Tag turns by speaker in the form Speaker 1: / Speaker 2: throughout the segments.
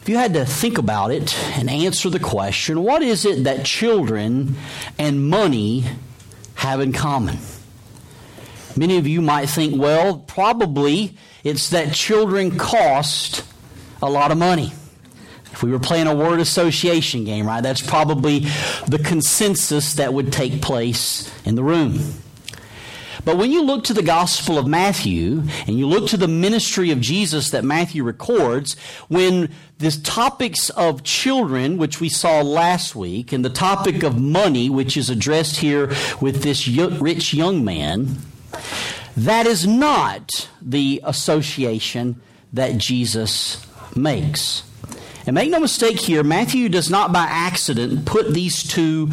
Speaker 1: If you had to think about it and answer the question, what is it that children and money have in common? Many of you might think, well, probably it's that children cost a lot of money. If we were playing a word association game, right, that's probably the consensus that would take place in the room. But when you look to the Gospel of Matthew and you look to the ministry of Jesus that Matthew records, when the topics of children, which we saw last week, and the topic of money, which is addressed here with this rich young man, that is not the association that Jesus makes. And make no mistake here, Matthew does not by accident put these two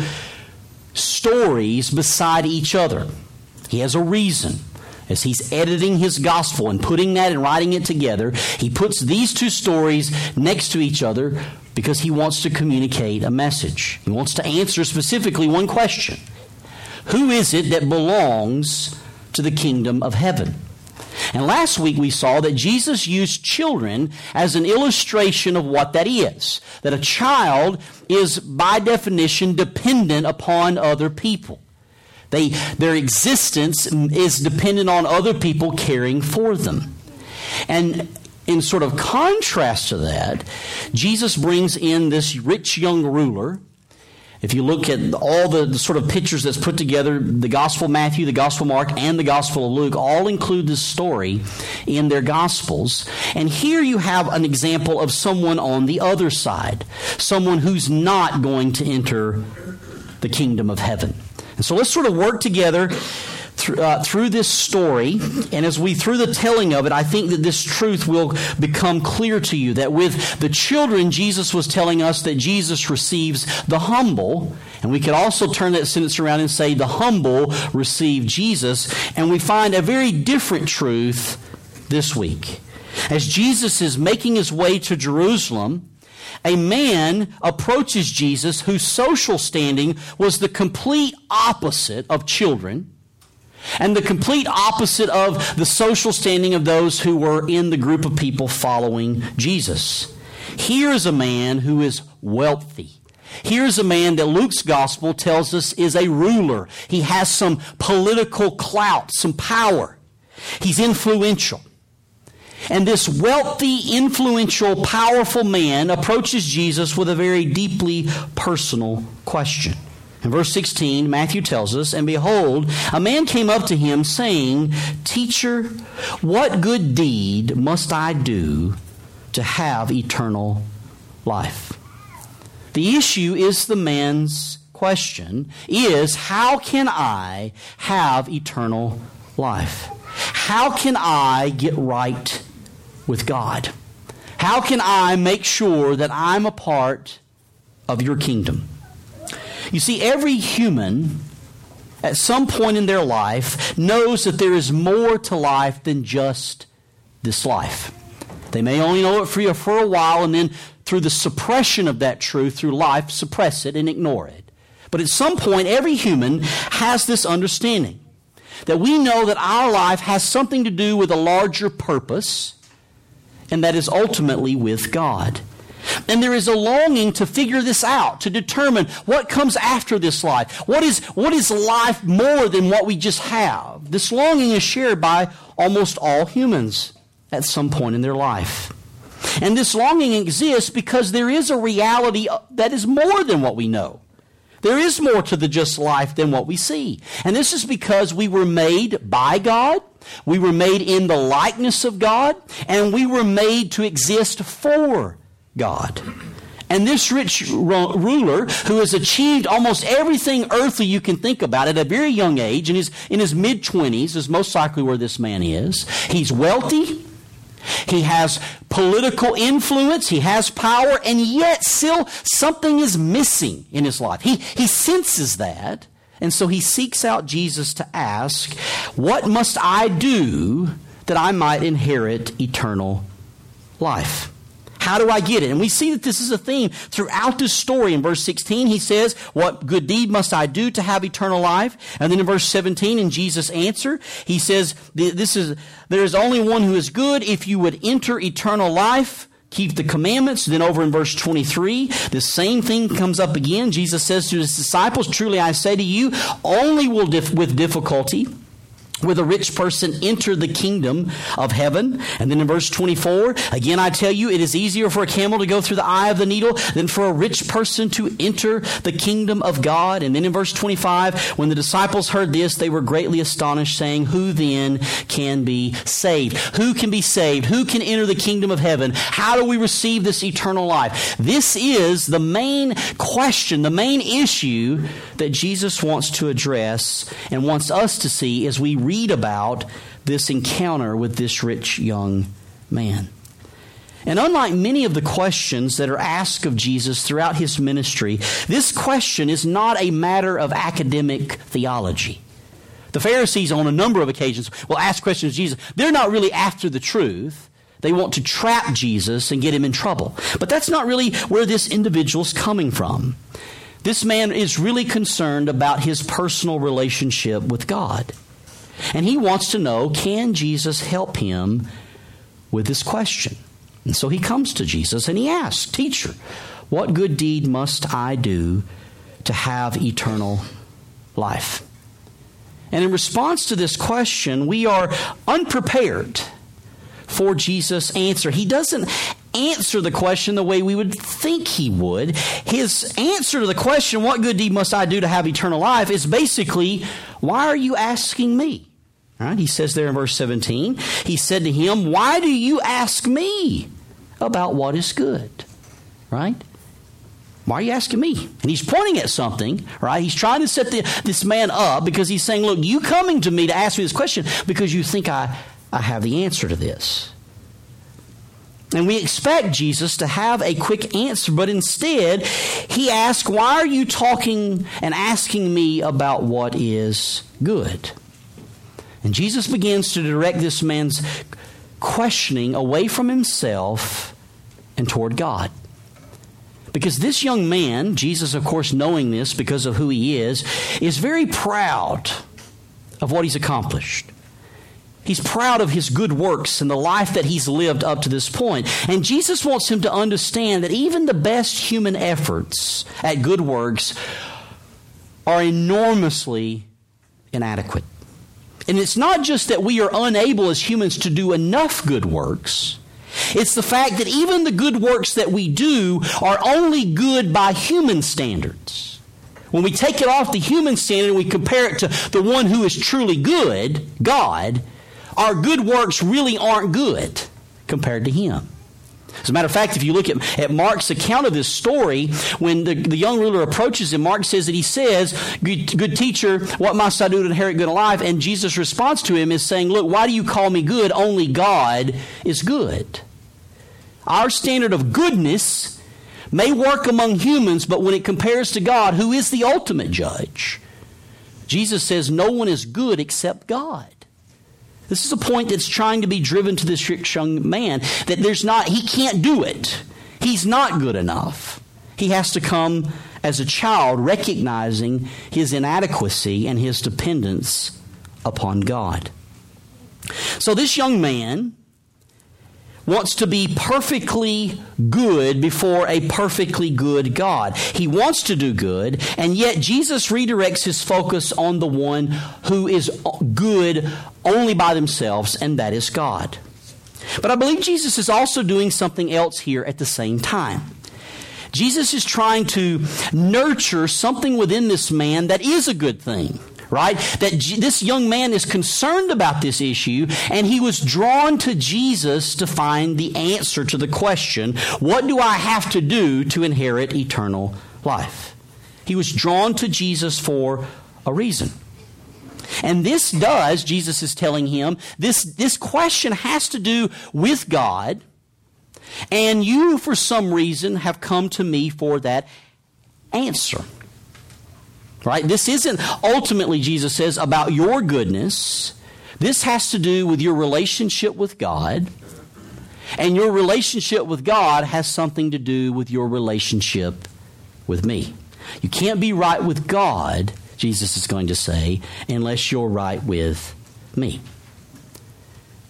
Speaker 1: stories beside each other. He has a reason. As he's editing his gospel and putting that and writing it together, he puts these two stories next to each other because he wants to communicate a message. He wants to answer specifically one question. Who is it that belongs to the kingdom of heaven? And last week we saw that Jesus used children as an illustration of what that is. That a child is by definition dependent upon other people. Their existence is dependent on other people caring for them. And in sort of contrast to that, Jesus brings in this rich young ruler. If you look at all the sort of pictures that's put together, the Gospel of Matthew, the Gospel of Mark, and the Gospel of Luke all include this story in their Gospels. And here you have an example of someone on the other side, someone who's not going to enter the kingdom of heaven. And so let's sort of work together through this story, and through the telling of it, I think that this truth will become clear to you, that with the children, Jesus was telling us that Jesus receives the humble, and we could also turn that sentence around and say the humble receive Jesus, and we find a very different truth this week. As Jesus is making his way to Jerusalem, a man approaches Jesus whose social standing was the complete opposite of children, and the complete opposite of the social standing of those who were in the group of people following Jesus. Here is a man who is wealthy. Here is a man that Luke's gospel tells us is a ruler. He has some political clout, some power. He's influential. And this wealthy, influential, powerful man approaches Jesus with a very deeply personal question. In verse 16, Matthew tells us, "And behold, a man came up to him, saying, 'Teacher, what good deed must I do to have eternal life?'" The issue is the man's question is, how can I have eternal life? How can I get right with God? How can I make sure that I'm a part of your kingdom? You see, every human at some point in their life knows that there is more to life than just this life. They may only know it for a while, and then through the suppression of that truth, through life, suppress it and ignore it. But at some point, every human has this understanding that we know that our life has something to do with a larger purpose, and that is ultimately with God. And there is a longing to figure this out, to determine what comes after this life. What is life more than what we just have? This longing is shared by almost all humans at some point in their life. And this longing exists because there is a reality that is more than what we know. There is more to the just life than what we see. And this is because we were made by God, we were made in the likeness of God, and we were made to exist for God. And this rich ruler who has achieved almost everything earthly you can think about at a very young age, in his mid-20s is most likely where this man is. He's wealthy. He has political influence. He has power. And yet still something is missing in his life. He senses that. And so he seeks out Jesus to ask, what must I do that I might inherit eternal life? How do I get it? And we see that this is a theme throughout this story. In verse 16, he says, what good deed must I do to have eternal life? And then in verse 17, in Jesus' answer, he says, there is only one who is good. If you would enter eternal life, keep the commandments. Then over in verse 23, the same thing comes up again. Jesus says to his disciples, truly I say to you, only will with difficulty will a rich person enter the kingdom of heaven. And then in verse 24, again I tell you, it is easier for a camel to go through the eye of the needle than for a rich person to enter the kingdom of God. And then in verse 25, when the disciples heard this, they were greatly astonished, saying, who then can be saved? Who can be saved? Who can enter the kingdom of heaven? How do we receive this eternal life? This is the main question, the main issue that Jesus wants to address and wants us to see as we read about this encounter with this rich young man. And unlike many of the questions that are asked of Jesus throughout his ministry, this question is not a matter of academic theology. The Pharisees on a number of occasions will ask questions of Jesus. They're not really after the truth. They want to trap Jesus and get him in trouble. But that's not really where this individual's coming from. This man is really concerned about his personal relationship with God. And he wants to know, can Jesus help him with this question? And so he comes to Jesus and he asks, Teacher, what good deed must I do to have eternal life? And in response to this question, we are unprepared for Jesus' answer. He doesn't answer the question the way we would think he would. His answer to the question, what good deed must I do to have eternal life, is basically, why are you asking me? All right, he says there in verse 17, he said to him, why do you ask me about what is good? Right? Why are you asking me? And he's pointing at something, right? He's trying to set this man up because he's saying, look, you coming to me to ask me this question because you think I have the answer to this. And we expect Jesus to have a quick answer, but instead he asks, why are you talking and asking me about what is good? And Jesus begins to direct this man's questioning away from himself and toward God. Because this young man, Jesus of course knowing this because of who he is very proud of what he's accomplished. He's proud of his good works and the life that he's lived up to this point. And Jesus wants him to understand that even the best human efforts at good works are enormously inadequate. And it's not just that we are unable as humans to do enough good works. It's the fact that even the good works that we do are only good by human standards. When we take it off the human standard and we compare it to the one who is truly good, God, our good works really aren't good compared to him. As a matter of fact, if you look at Mark's account of this story, when the young ruler approaches him, Mark says that he says, good teacher, what must I do to inherit good life? And Jesus' response to him is saying, look, why do you call me good? Only God is good. Our standard of goodness may work among humans, but when it compares to God, who is the ultimate judge, Jesus says no one is good except God. This is a point that's trying to be driven to this rich young man, that he can't do it. He's not good enough. He has to come as a child, recognizing his inadequacy and his dependence upon God. So this young man wants to be perfectly good before a perfectly good God. He wants to do good, and yet Jesus redirects his focus on the one who is good only by themselves, and that is God. But I believe Jesus is also doing something else here at the same time. Jesus is trying to nurture something within this man that is a good thing. Right? That this young man is concerned about this issue, and he was drawn to Jesus to find the answer to the question, what do I have to do to inherit eternal life? He was drawn to Jesus for a reason. And this does, Jesus is telling him, this question has to do with God, and you, for some reason, have come to me for that answer. Right? This isn't ultimately, Jesus says, about your goodness. This has to do with your relationship with God. And your relationship with God has something to do with your relationship with me. You can't be right with God, Jesus is going to say, unless you're right with me.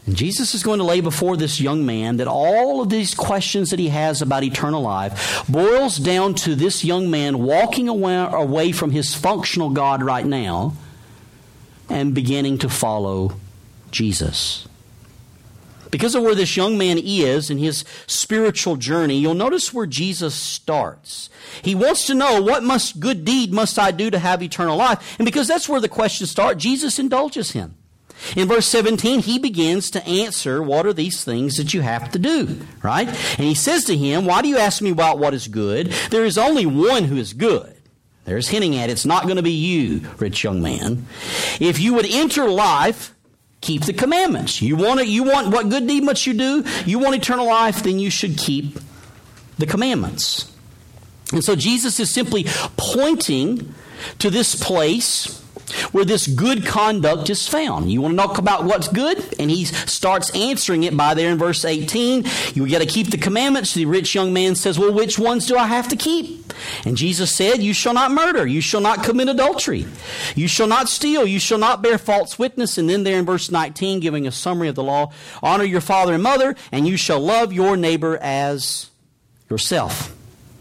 Speaker 1: And Jesus is going to lay before this young man that all of these questions that he has about eternal life boils down to this young man walking away from his functional God right now and beginning to follow Jesus. Because of where this young man is in his spiritual journey, you'll notice where Jesus starts. He wants to know, what good deed must I do to have eternal life? And because that's where the questions start, Jesus indulges him. In verse 17, he begins to answer, what are these things that you have to do, right? And he says to him, why do you ask me about what is good? There is only one who is good. There's hinting at it's not going to be you, rich young man. If you would enter life, keep the commandments. You want what good deed must you do? You want eternal life, then you should keep the commandments. And so Jesus is simply pointing to this place where this good conduct is found. You want to know about what's good? And he starts answering it by there in verse 18. You got to keep the commandments. The rich young man says, well, which ones do I have to keep? And Jesus said, you shall not murder. You shall not commit adultery. You shall not steal. You shall not bear false witness. And then there in verse 19, giving a summary of the law, honor your father and mother, and you shall love your neighbor as yourself.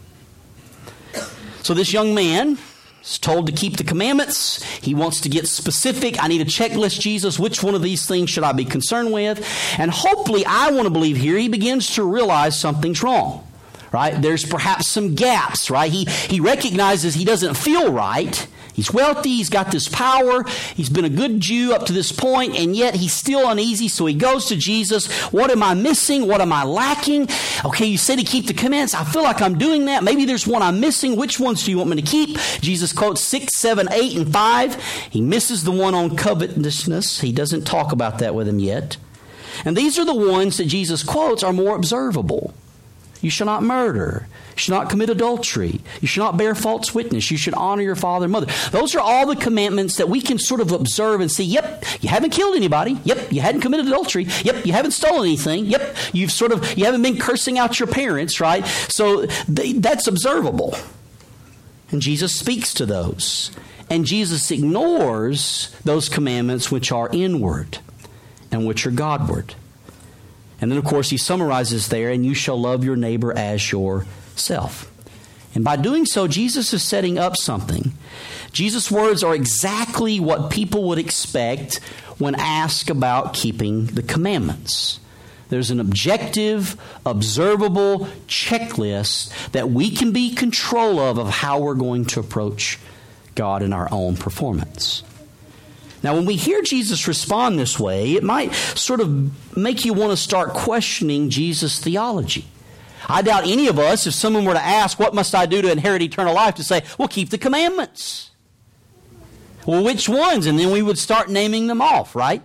Speaker 1: So this young man is told to keep the commandments. He wants to get specific. I need a checklist, Jesus. Which one of these things should I be concerned with? And hopefully, I want to believe here, he begins to realize something's wrong, right? There's perhaps some gaps, right? He recognizes he doesn't feel right. He's wealthy. He's got this power. He's been a good Jew up to this point, and yet he's still uneasy. So he goes to Jesus. What am I missing? What am I lacking? Okay, you said to keep the commandments. I feel like I'm doing that. Maybe there's one I'm missing. Which ones do you want me to keep? Jesus quotes 6, 7, 8, and 5. He misses the one on covetousness. He doesn't talk about that with him yet. And these are the ones that Jesus quotes are more observable. You shall not murder. You shall not commit adultery. You shall not bear false witness. You should honor your father and mother. Those are all the commandments that we can sort of observe and see, yep, you haven't killed anybody. Yep, you hadn't committed adultery. Yep, you haven't stolen anything. Yep, you haven't been cursing out your parents, right? So that's observable. And Jesus speaks to those. And Jesus ignores those commandments which are inward and which are Godward. And then, of course, he summarizes there, and you shall love your neighbor as yourself. And by doing so, Jesus is setting up something. Jesus' words are exactly what people would expect when asked about keeping the commandments. There's an objective, observable checklist that we can be in control of how we're going to approach God in our own performance. Now, when we hear Jesus respond this way, it might sort of make you want to start questioning Jesus' theology. I doubt any of us, if someone were to ask, what must I do to inherit eternal life, to say, well, keep the commandments. Well, which ones? And then we would start naming them off, right?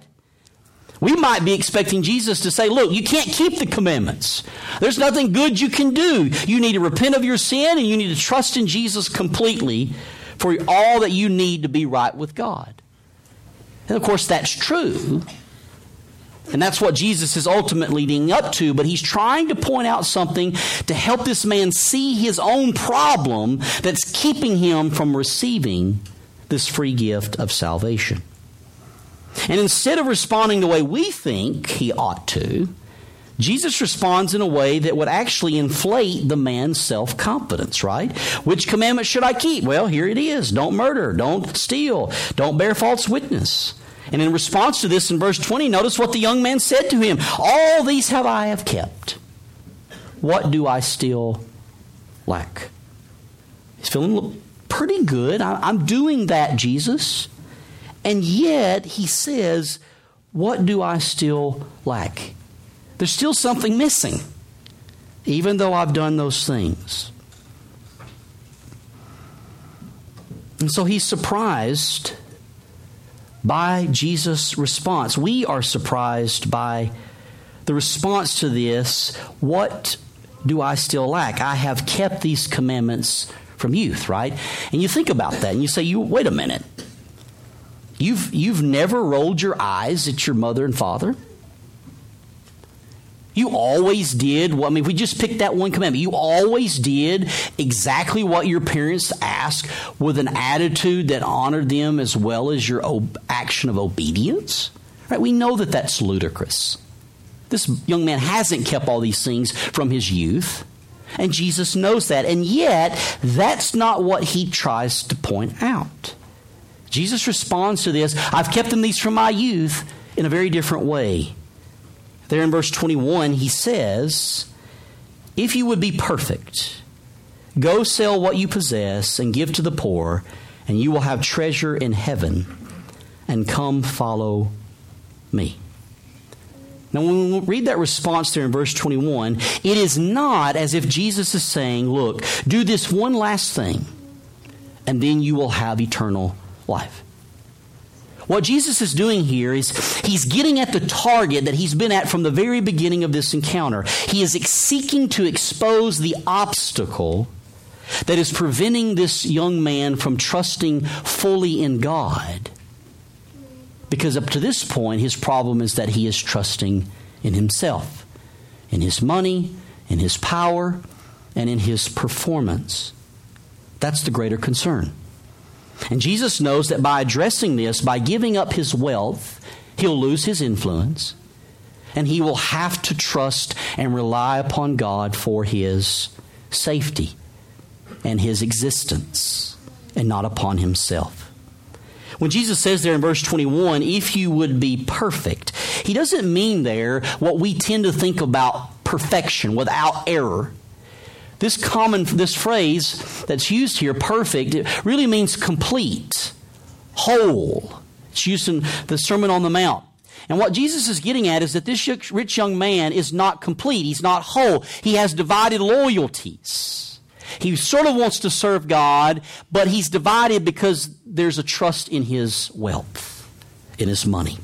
Speaker 1: We might be expecting Jesus to say, look, you can't keep the commandments. There's nothing good you can do. You need to repent of your sin, and you need to trust in Jesus completely for all that you need to be right with God. And of course, that's true. And that's what Jesus is ultimately leading up to. But he's trying to point out something to help this man see his own problem that's keeping him from receiving this free gift of salvation. And instead of responding the way we think he ought to, Jesus responds in a way that would actually inflate the man's self-confidence, right? Which commandment should I keep? Well, here it is. Don't murder. Don't steal. Don't bear false witness. And in response to this, in verse 20, notice what the young man said to him. All these I have kept. What do I still lack? He's feeling pretty good. I'm doing that, Jesus. And yet, he says, what do I still lack? There's still something missing, even though I've done those things. And so he's surprised by Jesus' response. We are surprised by the response to this. What do I still lack? I have kept these commandments from youth, right? And you think about that and you say, wait a minute. You've never rolled your eyes at your mother and father? You always did, if we just picked that one commandment, you always did exactly what your parents asked with an attitude that honored them as well as your action of obedience? Right? We know that that's ludicrous. This young man hasn't kept all these things from his youth. And Jesus knows that. And yet, that's not what he tries to point out. Jesus responds to this, I've kept them these from my youth, in a very different way. There in verse 21, he says, if you would be perfect, go sell what you possess and give to the poor, and you will have treasure in heaven, and come follow me. Now, when we read that response there in verse 21, it is not as if Jesus is saying, look, do this one last thing, and then you will have eternal life. What Jesus is doing here is he's getting at the target that he's been at from the very beginning of this encounter. He is seeking to expose the obstacle that is preventing this young man from trusting fully in God. Because up to this point, his problem is that he is trusting in himself, in his money, in his power, and in his performance. That's the greater concern. And Jesus knows that by addressing this, by giving up his wealth, he'll lose his influence, and he will have to trust and rely upon God for his safety and his existence, and not upon himself. When Jesus says there in verse 21, if you would be perfect, he doesn't mean there what we tend to think about perfection, without error. This phrase that's used here, perfect, it really means complete, whole. It's used in the Sermon on the Mount. And what Jesus is getting at is that this rich young man is not complete. He's not whole. He has divided loyalties. He sort of wants to serve God, but he's divided because there's a trust in his wealth, in his money.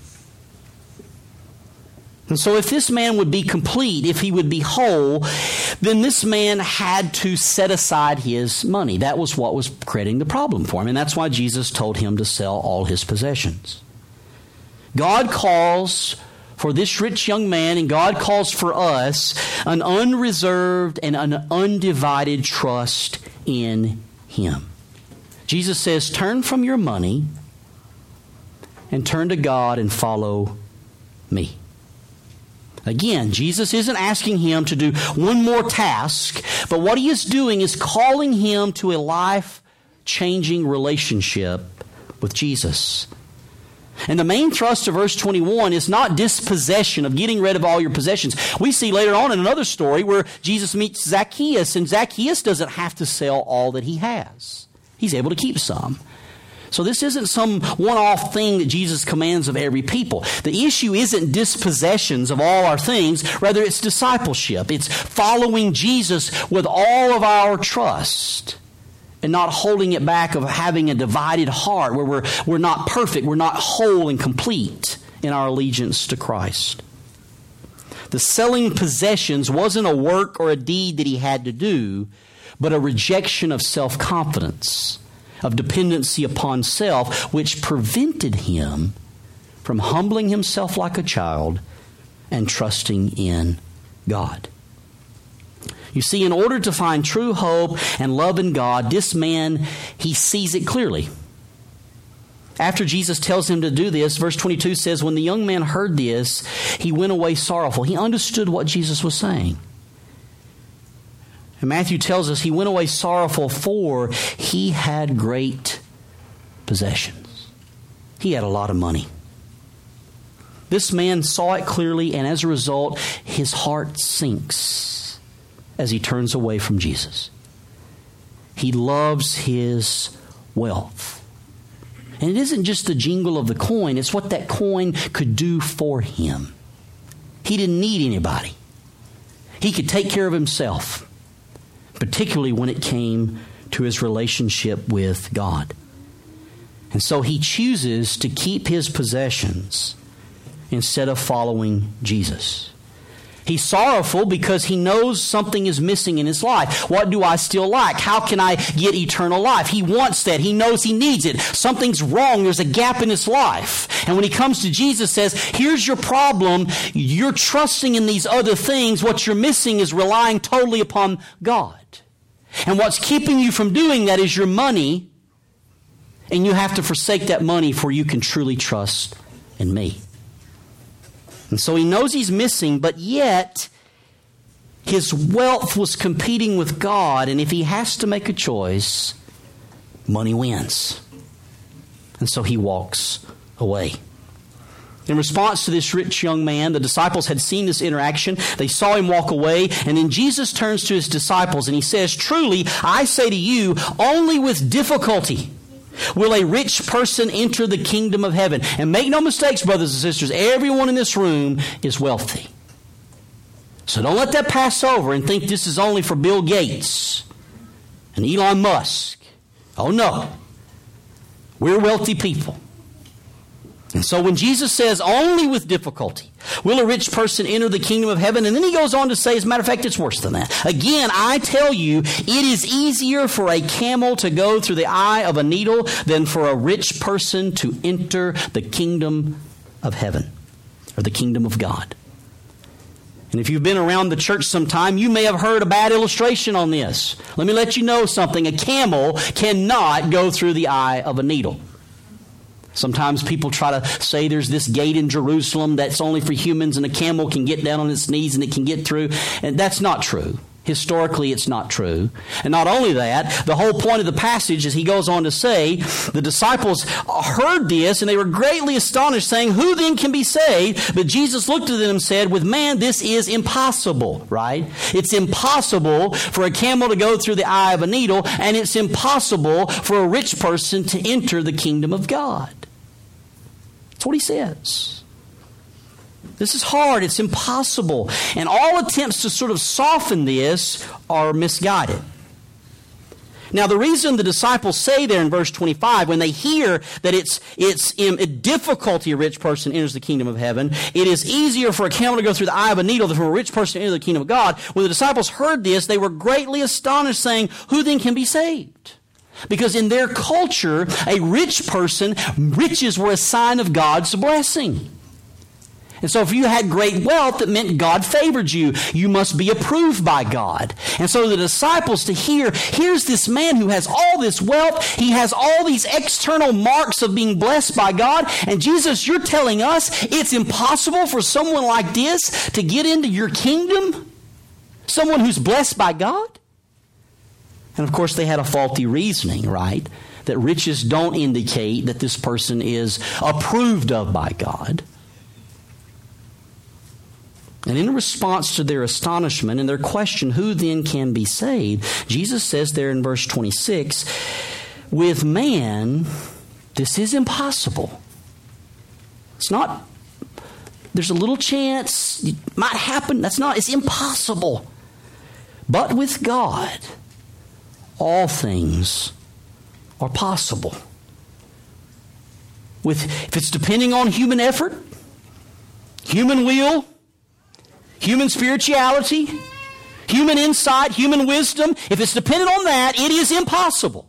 Speaker 1: And so if this man would be complete, if he would be whole, then this man had to set aside his money. That was what was creating the problem for him. And that's why Jesus told him to sell all his possessions. God calls for this rich young man, and God calls for us an unreserved and an undivided trust in him. Jesus says, turn from your money and turn to God and follow me. Again, Jesus isn't asking him to do one more task, but what he is doing is calling him to a life-changing relationship with Jesus. And the main thrust of verse 21 is not dispossession, of getting rid of all your possessions. We see later on in another story where Jesus meets Zacchaeus, and Zacchaeus doesn't have to sell all that he has. He's able to keep some. So this isn't some one-off thing that Jesus commands of every people. The issue isn't dispossessions of all our things. Rather, it's discipleship. It's following Jesus with all of our trust and not holding it back, of having a divided heart where we're not perfect, we're not whole and complete in our allegiance to Christ. The selling possessions wasn't a work or a deed that he had to do, but a rejection of self-confidence, of dependency upon self, which prevented him from humbling himself like a child and trusting in God. You see, in order to find true hope and love in God, this man, he sees it clearly. After Jesus tells him to do this, verse 22 says, when the young man heard this, he went away sorrowful. He understood what Jesus was saying. And Matthew tells us he went away sorrowful, for he had great possessions. He had a lot of money. This man saw it clearly, and as a result, his heart sinks as he turns away from Jesus. He loves his wealth. And it isn't just the jingle of the coin, it's what that coin could do for him. He didn't need anybody. He could take care of himself, particularly when it came to his relationship with God. And so he chooses to keep his possessions instead of following Jesus. He's sorrowful because he knows something is missing in his life. What do I still lack? How can I get eternal life? He wants that. He knows he needs it. Something's wrong. There's a gap in his life. And when he comes to Jesus, says, here's your problem. You're trusting in these other things. What you're missing is relying totally upon God. And what's keeping you from doing that is your money. And you have to forsake that money before you can truly trust in me. And so he knows he's missing, but yet his wealth was competing with God, and if he has to make a choice, money wins. And so he walks away. In response to this rich young man, the disciples had seen this interaction. They saw him walk away, and then Jesus turns to his disciples and he says, "Truly, I say to you, only with difficulty will a rich person enter the kingdom of heaven." And make no mistakes, brothers and sisters, everyone in this room is wealthy. So don't let that pass over and think this is only for Bill Gates and Elon Musk. Oh no. We're wealthy people. And so when Jesus says only with difficulty will a rich person enter the kingdom of heaven, and then he goes on to say, as a matter of fact, it's worse than that. Again, I tell you, it is easier for a camel to go through the eye of a needle than for a rich person to enter the kingdom of heaven, or the kingdom of God. And if you've been around the church sometime, you may have heard a bad illustration on this. Let me let you know something. A camel cannot go through the eye of a needle. Sometimes people try to say there's this gate in Jerusalem that's only for humans and a camel can get down on its knees and it can get through. And that's not true. Historically, it's not true. And not only that, the whole point of the passage, as he goes on to say, the disciples heard this and they were greatly astonished, saying, "Who then can be saved?" But Jesus looked at them and said, "With man, this is impossible," right? It's impossible for a camel to go through the eye of a needle, and it's impossible for a rich person to enter the kingdom of God. That's what he says. This is hard. It's impossible. And all attempts to sort of soften this are misguided. Now, the reason the disciples say there in verse 25, when they hear that it's in a difficulty a rich person enters the kingdom of heaven, it is easier for a camel to go through the eye of a needle than for a rich person to enter the kingdom of God. When the disciples heard this, they were greatly astonished, saying, "Who then can be saved?" Because in their culture, a rich person, riches were a sign of God's blessing. And so if you had great wealth, it meant God favored you. You must be approved by God. And so the disciples to hear, here's this man who has all this wealth. He has all these external marks of being blessed by God. And Jesus, you're telling us it's impossible for someone like this to get into your kingdom? Someone who's blessed by God? And of course they had a faulty reasoning, right? That riches don't indicate that this person is approved of by God. And in response to their astonishment and their question, who then can be saved? Jesus says there in verse 26, with man, this is impossible. It's not, there's a little chance, it might happen. It's impossible. But with God, all things are possible. If it's depending on human effort, human will, human spirituality, human insight, human wisdom, if it's dependent on that, it is impossible.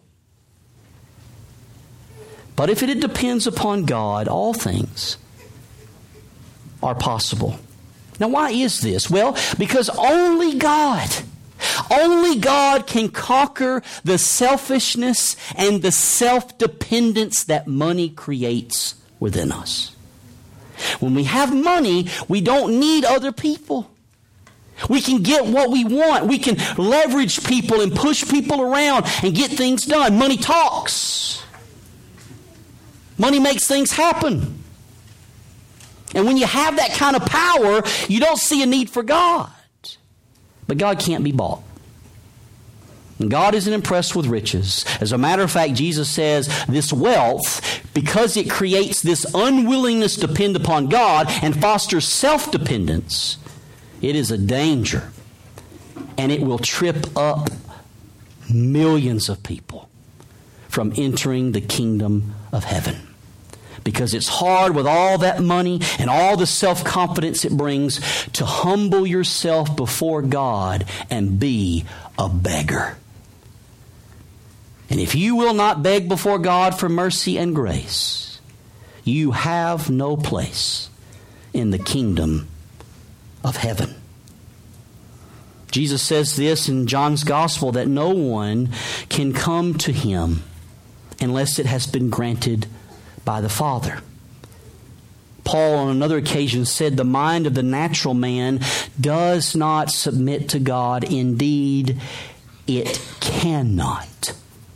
Speaker 1: But if it depends upon God, all things are possible. Now, why is this? Well, because only God can conquer the selfishness and the self-dependence that money creates within us. When we have money, we don't need other people. We can get what we want. We can leverage people and push people around and get things done. Money talks. Money makes things happen. And when you have that kind of power, you don't see a need for God. But God can't be bought. And God isn't impressed with riches. As a matter of fact, Jesus says this wealth, because it creates this unwillingness to depend upon God and fosters self-dependence, it is a danger. And it will trip up millions of people from entering the kingdom of heaven. Because it's hard with all that money and all the self-confidence it brings to humble yourself before God and be a beggar. And if you will not beg before God for mercy and grace, you have no place in the kingdom of heaven. Jesus says this in John's Gospel, that no one can come to him unless it has been granted by the Father. Paul on another occasion said, the mind of the natural man does not submit to God. Indeed, it cannot.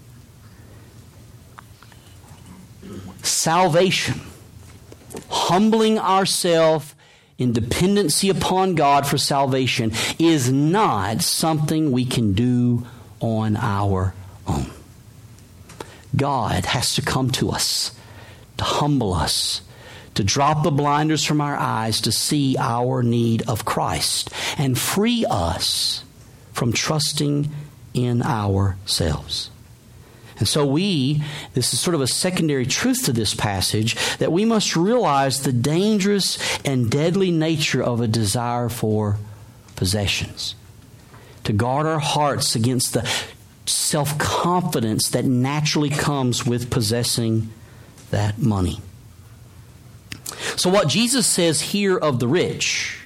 Speaker 1: Salvation, humbling ourselves in dependency upon God for salvation, is not something we can do on our own. God has to come to us, to humble us, to drop the blinders from our eyes to see our need of Christ and free us from trusting in ourselves. And so this is sort of a secondary truth to this passage, that we must realize the dangerous and deadly nature of a desire for possessions. To guard our hearts against the self-confidence that naturally comes with possessing that money. So what Jesus says here of the rich,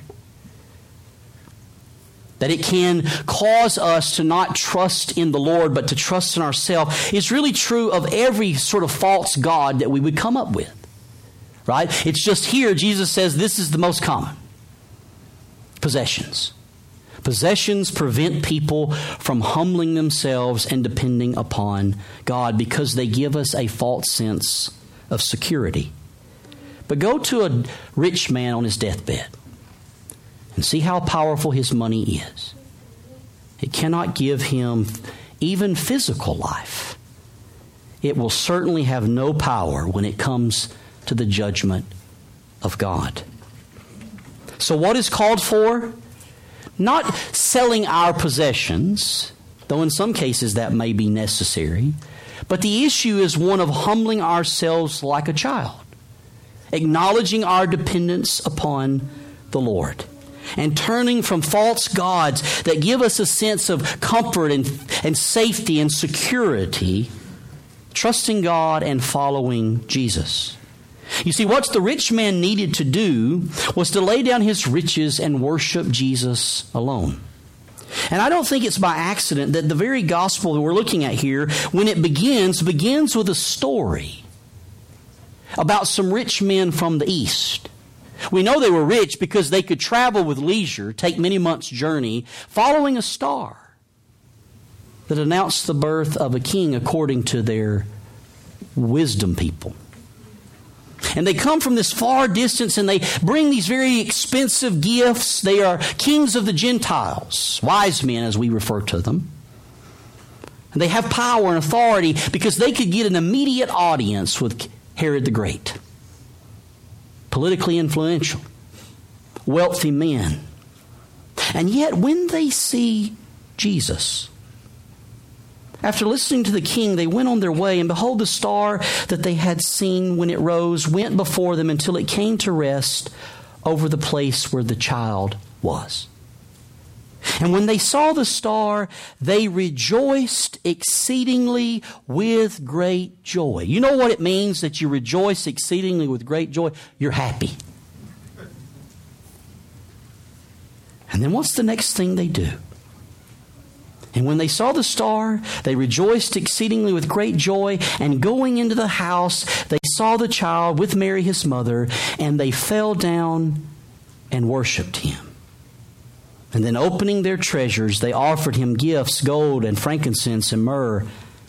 Speaker 1: that it can cause us to not trust in the Lord but to trust in ourselves, is really true of every sort of false god that we would come up with. Right? It's just here Jesus says this is the most common. Possessions. Possessions prevent people from humbling themselves and depending upon God because they give us a false sense of security. But go to a rich man on his deathbed and see how powerful his money is. It cannot give him even physical life. It will certainly have no power when it comes to the judgment of God. So what is called for? Not selling our possessions, though in some cases that may be necessary, but the issue is one of humbling ourselves like a child, acknowledging our dependence upon the Lord, and turning from false gods that give us a sense of comfort and safety and security, trusting God and following Jesus. You see, what the rich man needed to do was to lay down his riches and worship Jesus alone. And I don't think it's by accident that the very gospel that we're looking at here, when it begins with a story about some rich men from the east. We know they were rich because they could travel with leisure, take many months' journey, following a star that announced the birth of a king according to their wisdom people. And they come from this far distance and they bring these very expensive gifts. They are kings of the Gentiles, wise men as we refer to them. And they have power and authority because they could get an immediate audience with Herod the Great. Politically influential, wealthy men. And yet when they see Jesus, after listening to the king, they went on their way, and behold, the star that they had seen when it rose went before them until it came to rest over the place where the child was. And when they saw the star, they rejoiced exceedingly with great joy. You know what it means that you rejoice exceedingly with great joy? You're happy. And then what's the next thing they do? And when they saw the star, they rejoiced exceedingly with great joy. And going into the house, they saw the child with Mary his mother, and they fell down and worshipped him. And then opening their treasures, they offered him gifts, gold and frankincense and myrrh.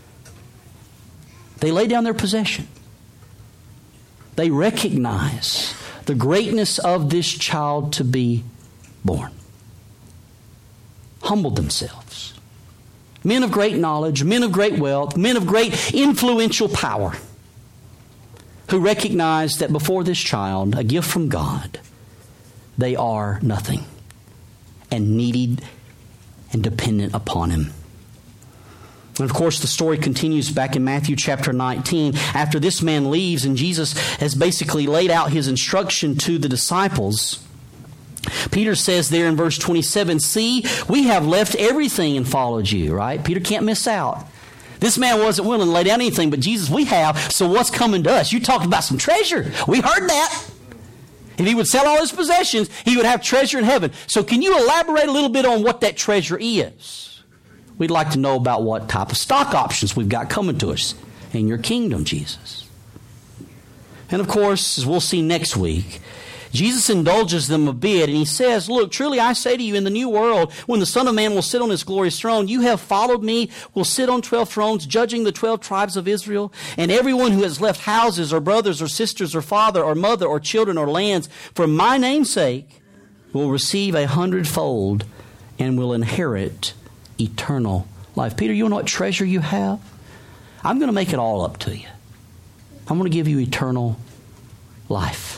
Speaker 1: They lay down their possession. They recognize the greatness of this child to be born. Humbled themselves. Men of great knowledge, men of great wealth, men of great influential power, who recognize that before this child, a gift from God, they are nothing and needed and dependent upon him. And of course, the story continues back in Matthew chapter 19. After this man leaves and Jesus has basically laid out his instruction to the disciples, Peter says there in verse 27, "See, we have left everything and followed you," right? Peter can't miss out. This man wasn't willing to lay down anything, but Jesus, we have, so what's coming to us? You talked about some treasure. We heard that. If he would sell all his possessions, he would have treasure in heaven. So can you elaborate a little bit on what that treasure is? We'd like to know about what type of stock options we've got coming to us in your kingdom, Jesus. And of course, as we'll see next week, Jesus indulges them a bit, and he says, look, truly I say to you, in the new world, when the Son of Man will sit on his glorious throne, you have followed me, will sit on 12 thrones, judging the 12 tribes of Israel. And everyone who has left houses or brothers or sisters or father or mother or children or lands for my name's sake will receive 100-fold and will inherit eternal life. Peter, you know what treasure you have? I'm going to make it all up to you. I'm going to give you eternal life.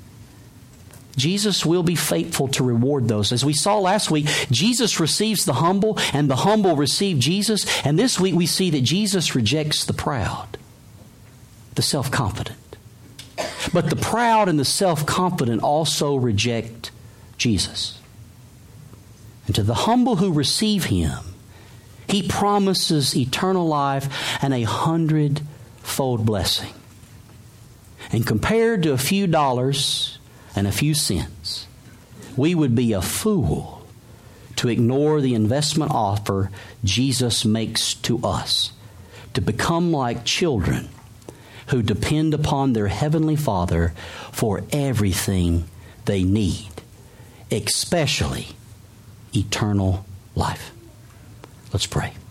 Speaker 1: Jesus will be faithful to reward those. As we saw last week, Jesus receives the humble, and the humble receive Jesus. And this week we see that Jesus rejects the proud, the self-confident. But the proud and the self-confident also reject Jesus. And to the humble who receive him, he promises eternal life and 100-fold blessing. And compared to a few dollars and a few cents, we would be a fool to ignore the investment offer Jesus makes to us to become like children who depend upon their Heavenly Father for everything they need, especially eternal life. Let's pray.